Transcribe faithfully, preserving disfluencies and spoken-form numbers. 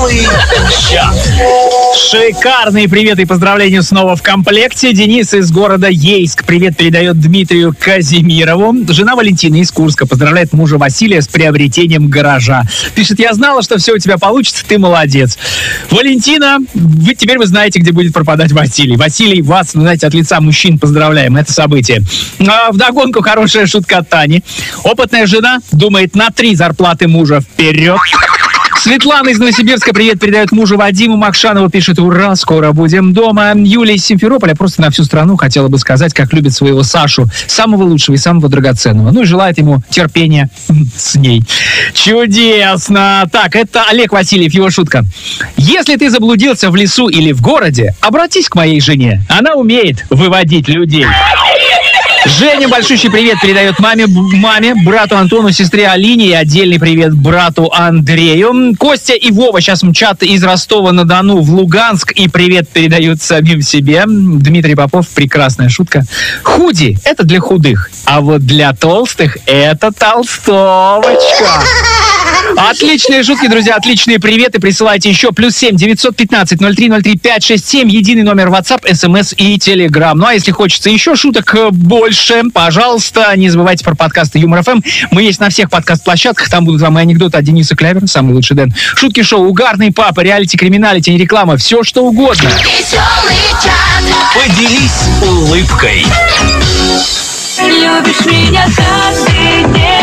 Целый час. Шикарный привет и поздравления снова в комплекте. Денис из города Ейск привет передает Дмитрию Казимирову. Жена Валентина из Курска поздравляет мужа Василия с приобретением гаража. Пишет: я знала, что все у тебя получится, ты молодец. Валентина, вы теперь вы знаете, где будет пропадать Василий. Василий, вас, знаете, от лица мужчин поздравляем, это событие. А вдогонку хорошая шутка от Тани. Опытная жена думает на три зарплаты мужа вперед. Светлана из Новосибирска привет передает мужу Вадиму Макшанову, пишет: ура, скоро будем дома. Юлия из Симферополя просто на всю страну хотела бы сказать, как любит своего Сашу, самого лучшего и самого драгоценного. Ну и желает ему терпения с ней. Чудесно! Так, это Олег Васильев, его шутка. Если ты заблудился в лесу или в городе, обратись к моей жене. Она умеет выводить людей. Женя большущий привет передает маме, маме, брату Антону, сестре Алине и отдельный привет брату Андрею. Костя и Вова сейчас мчат из Ростова-на-Дону в Луганск и привет передают самим себе. Дмитрий Попов, прекрасная шутка. Худи – это для худых, а вот для толстых – это толстовочка. Отличные шутки, друзья, отличные приветы. Присылайте еще. Плюс семь девятьсот пятнадцать ноль три ноль три пять шесть семь. Единый номер WhatsApp, СМС и Telegram. Ну а если хочется еще шуток больше, пожалуйста, не забывайте про подкасты Юмор ФМ. Мы есть на всех подкаст-площадках. Там будут вам и анекдоты от Дениса Клявера, самый лучший Дэн. Шутки шоу, угарный папа, реалити, криминалити, реклама. Все, что угодно. Поделись улыбкой. Любишь меня каждый день.